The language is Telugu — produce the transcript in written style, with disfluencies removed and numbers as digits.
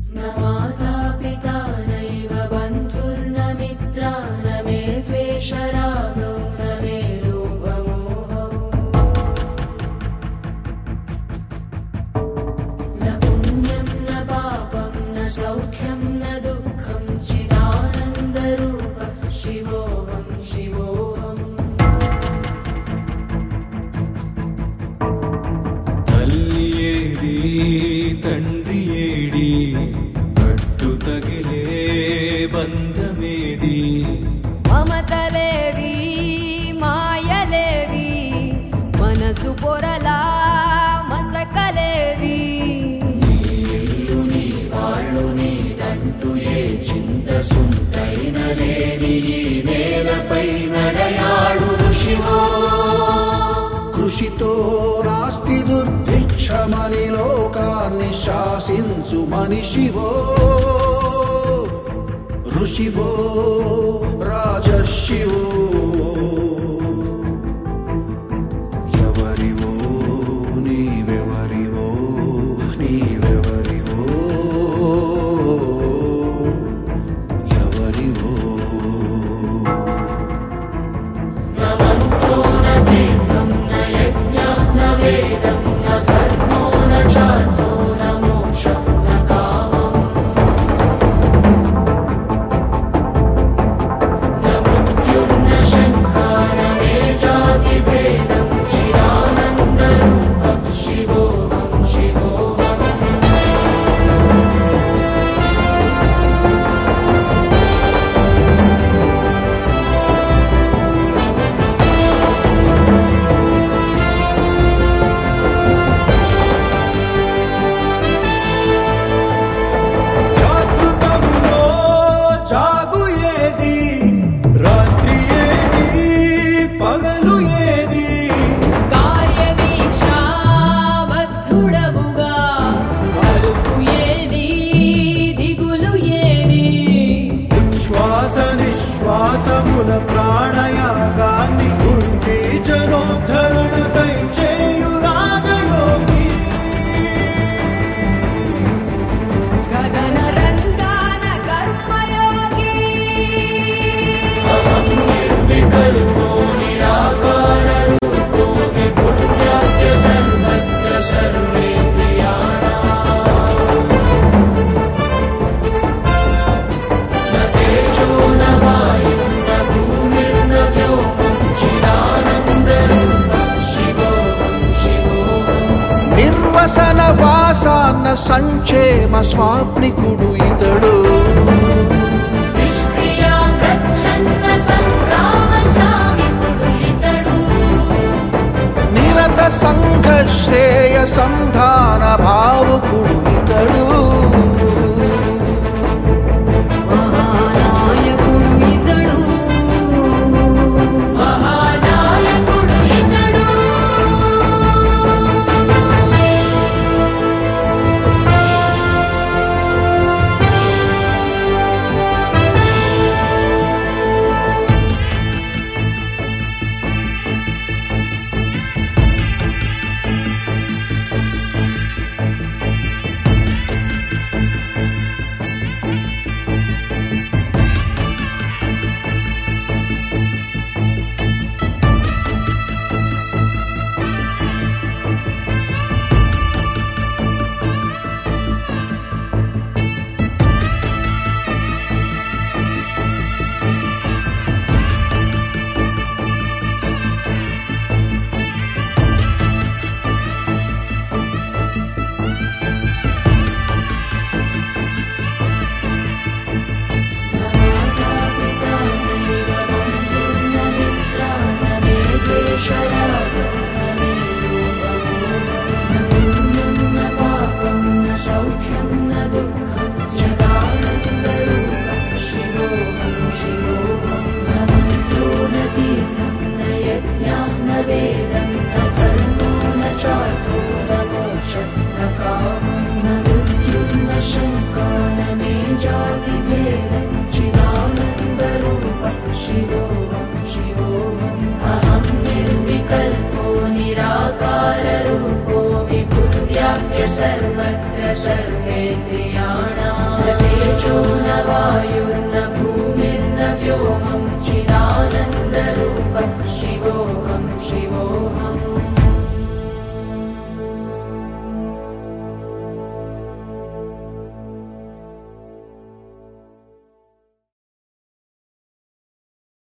न माता पिता नैव बन्धुर्न मित्रा न मे द्वेषरागौ न मे लोभमोहौ न पुण्यं न पापं न सौख्यं न दुःखं चिदानन्दरूप शिवोऽहं शिवोऽहम् తల్లియేది తండ్రి ఏడి పట్టు తగిలే బంధమేది మమతలేవి మాయలేవి మనసు పొరలా మసకలేవి నీ ఇల్లు నీ వాళ్ళు నీదంటూ ఏ చింత సుంతైన లేని ఈ నేలపై నడయాడు ఋషివో కృషితో నాస్తి దుర్భిక్షమని లోకాన్ని శాసించు మనిషివో ఋషివో రాజర్షివో ఎవరివో నీవెవరివో నీవెవరివో ఎవరివో न मन्त्रो न तीर्थं न यज्ञः न वेदं न धर्मो न चार्थो न मोक्षं न कामम् न मृत्युर्न शङ्का न मे जातिभेदं चिदानन्दरूपं शिवोऽहं शिवोऽहम् జాగృతములో జాగు ఏది రాత్రి ఏది పగలు ఏది కార్యదీక్షా బద్ధుడవుగా అలుపు ఏది దిగులు ఏది ఉచ్ఛ్వాస నిశ్వాసముల ప్రాణయాగాన్ని కుంటి జనోద్ధరణకై చేయు రాజయోగి గగన రంగాన కర్మయోగి अहं निर्विकल्पो निराकाररूपो विभुर्व्याप्य सर्वत्र सर्वेन्द्रियाणाम् न तेजो न वायुः न भूमिर्न व्योमं चिदानन्दरूपं शिवोऽहं शिवोऽहम् నిర్వసన వాసాన్న సంక్షేమ స్వాప్నికుడు ఇతడు నిష్క్రియాం ప్రచ్ఛన్న సంగ్రామశామికుడు ఇతడు నిరత సంఘ శ్రేయ సంధాన భావుకుడు ఇతడు మహానాయకుడు ఇతడు మహానాయకుడు ఇతడు सर्वत्र सर्वेन्द्रियाणाम्